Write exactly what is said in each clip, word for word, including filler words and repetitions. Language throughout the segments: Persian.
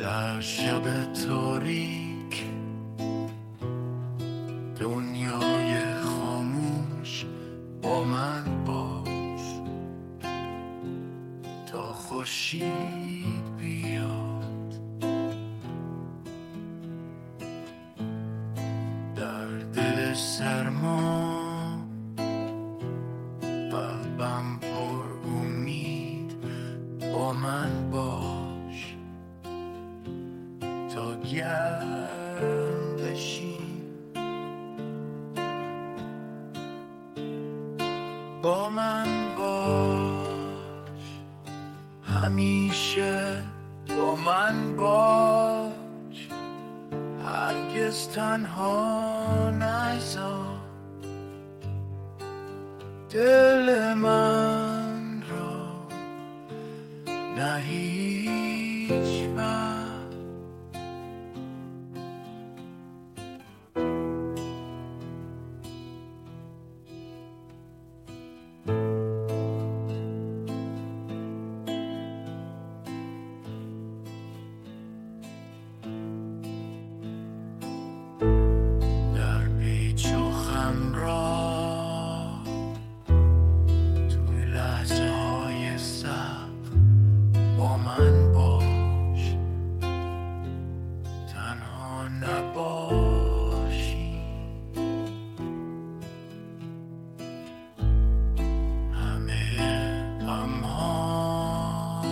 در شب تاریک دنیای خاموش با من باش تا خورشید بیاد. در دل سرما قلبم پر امید با من باش تا گرم بشیم. با من باش همیشه، با من باش هرگز تنها نذار. دل من را نه هیچ وقت در پیچ و خم را توی لحظه های سخت با من باش، تنها نباشی. همه غمها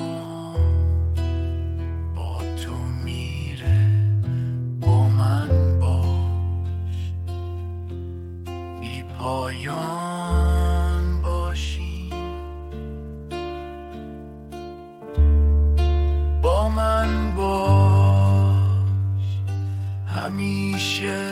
با تو میره، با من باش بی پایان باشی. با من باش همیشه،